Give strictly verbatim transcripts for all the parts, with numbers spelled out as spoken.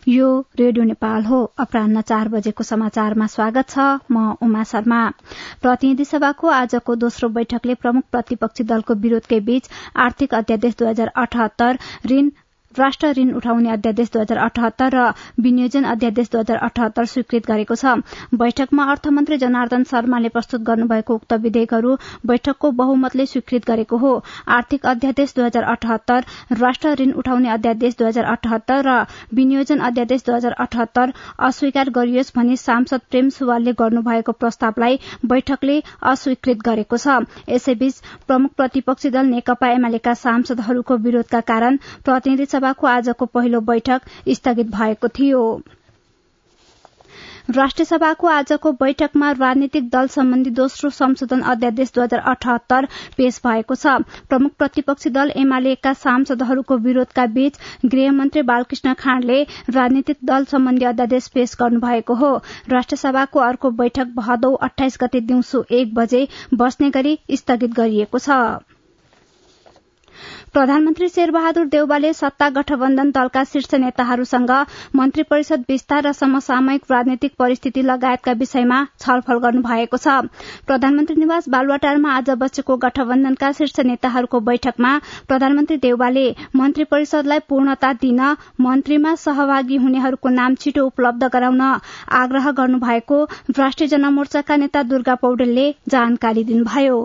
यो रेडियो नेपाल हो। अपराह्न चार बजेको समाचारमा स्वागत छ। म उमा शर्मा। प्रतिनिधि सभाको आजको दोस्रो बैठकले प्रमुख प्रतिपक्षी दलको विरोधकै बीच आर्थिक अध्यादेश दुई हजार अठहत्तर, ऋण राष्ट्र ऋण उठाउने अध्यादेश दुई हजार अठहत्तर र विनियोजन अध्यादेश दुई हजार अठहत्तर स्वीकृत गरेको छ। बैठकमा अर्थमन्त्री जनार्दन शर्माले प्रस्तुत गर्नुभएको उक्त विधेयकहरू बैठकको बहुमतले स्वीकृत गरेको हो। आर्थिक अध्यादेश दुई हजार अठहत्तर, राष्ट्र ऋण उठाउने अध्यादेश दुई हजार अठहत्तर र विनियोजन अध्यादेश दुई हजार अठहत्तर अस्वीकार गरियोस् भनी सांसद प्रेम सुवालले गर्नुभएको प्रस्तावलाई बैठकले अस्वीकृत गरेको छ। यसैबीच प्रमुख प्रतिपक्षी दल नेकपा एमालेका सांसदहरूको विरोधका कारण प्रतिनिधि सभाको आजको पहिलो बैठक स्थगित भएको थियो। राष्ट्रिय सभाको आजको बैठकमा राजनीतिक दल सम्बन्धी दोस्रो संशोधन अध्यादेश दुई हजार अठहत्तर पेश भएको छ। प्रमुख प्रतिपक्षी दल एमालेका सांसदहरूको विरोधका बीच गृहमन्त्री बालकृष्ण खाँडले राजनीतिक दल सम्बन्धी अध्यादेश पेश गर्नुभएको हो। राष्ट्रिय सभाको अर्को बैठक भदौ अठाइस गते दिउँसो एक बजे बस्ने गरी स्थगित गरिएको छ। प्रधानमन्त्री शेरबहादुर देउवाले सत्ता गठबन्धन दलका शीर्ष नेताहरूसँग मन्त्री परिषद विस्तार र समसामयिक राजनीतिक परिस्थिति लगायतका विषयमा छलफल गर्नुभएको छ। प्रधानमन्त्री निवास बालुवाटारमा आज बसेको गठबन्धनका शीर्ष नेताहरूको बैठकमा प्रधानमन्त्री देउवाले मन्त्री परिषदलाई पूर्णता दिन मन्त्रीमा सहभागी हुनेहरूको नाम छिटो उपलब्ध गराउन आग्रह गर्नुभएको राष्ट्रिय जनमोर्चाका नेता दुर्गा पौडेलले जानकारी दिनुभयो।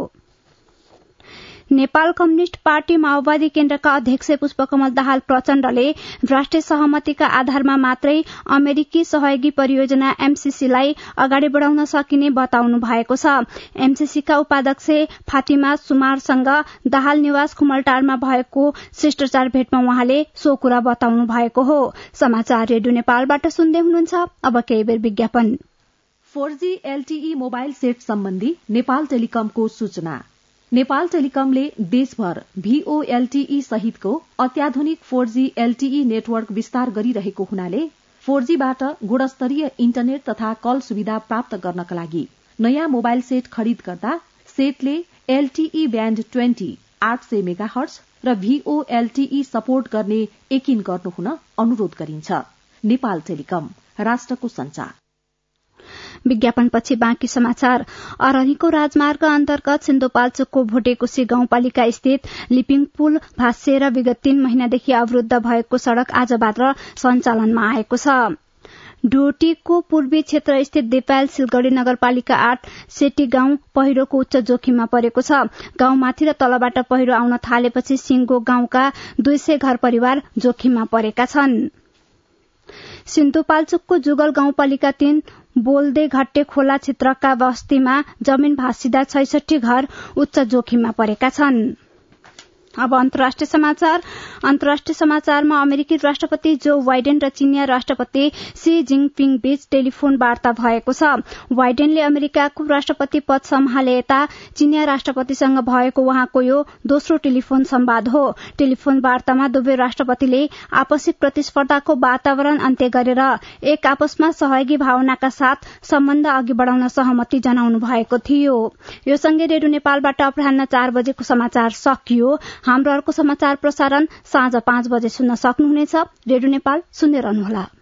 नेपाल कम्युनिष्ट पार्टी माओवादी केन्द्रका अध्यक्ष पुष्पकमल दाहाल प्रचण्डले राष्ट्रिय सहमतिका आधारमा मात्रै अमेरिकी सहयोगी परियोजना एमसीसीलाई अगाडि बढ़ाउन सकिने बताउनु भएको छ। एमसीसीका उपाध्यक्ष फातिमा सुमारसँग दाहाल निवास खुमलटारमा भएको शिष्टाचार भेटमा उहाँले सो कुरा बताउनु भएको हो। समाचार रेडियो नेपालबाट सुन्दै हुनुहुन्छ। अब केही बेर विज्ञापन। Four G LTE mobile set सम्बन्धी नेपाल टेलिकमको सूचना। नेपाल टेलिकमले देशभर भीओएलटीई सहितको अत्याधुनिक फोर जी एलटीई नेटवर्क विस्तार गरिरहेको हुनाले फोर जी बाट गुणस्तरीय इन्टरनेट तथा कल सुविधा प्राप्त गर्नका लागि नयाँ मोबाइल सेट खरिद गर्दा सेटले एलटीई ब्याण्ड ट्वेन्टी आठ सय मेगाहर्ज र भीओएलटीई सपोर्ट गर्ने यकिन गर्नुहुन अनुरोध गरिन्छ। नेपाल टेलिकम, राष्ट्रको संचार। विज्ञापनपछि बाँकी समाचार। अरनीको राजमार्ग अन्तर्गत सिन्धुपाल्चोकको भोटेकोशी गाउँपालिका स्थित लिपिङ पुल भाँसिएर विगत तीन महिनादेखि अवरूद्ध भएको सड़क आजबाट सञ्चालनमा आएको छ। ढोटीको पूर्वी क्षेत्र स्थित देपायल सिलगढ़ी नगरपालिका आठ सेटी गाउँ पहिरोको उच्च जोखिममा परेको छ। गाउँमाथि र तलबाट पहिरो आउन थालेपछि सिंगो गाउँका दुई सय घर परिवार जोखिममा परेका छन्। सिन्धुपाल्चोकको जुगल गाउँपालिका तीन बोल्दे घट्टे खोला क्षेत्रका बस्तीमा जमिन भाँसिँदा छैसठी घर उच्च जोखिममा परेका छन्। अब अन्तर्राष्ट्रिय समाचार। अन्तर्राष्ट्रिय समाचारमा अमेरिकी राष्ट्रपति जो बाइडेन र चीनिया राष्ट्रपति सी जिङपिङ बीच टेलिफोन वार्ता भएको छ। बाइडेनले अमेरिकाको राष्ट्रपति पद सम्हाले यता चीनिया राष्ट्रपतिसँग भएको उहाँको यो दोस्रो टेलिफोन संवाद हो। टेलिफोन वार्तामा दुवै राष्ट्रपतिले आपसी प्रतिस्पर्धाको वातावरण अन्त्य गरेर एक आपसमा सहयोगी भावनाका साथ सम्बन्ध अघि बढ़ाउन सहमति जनाउनु भएको थियो। यो सँगै रेडियो नेपालबाट अपराह्न चार बजेको समाचार सकियो। हाम्रो अर्को समाचार प्रसारण साँझ पाँच बजे सुन्न सक्नुहुनेछ। रेडियो नेपाल सुन्दै रहनुहोला।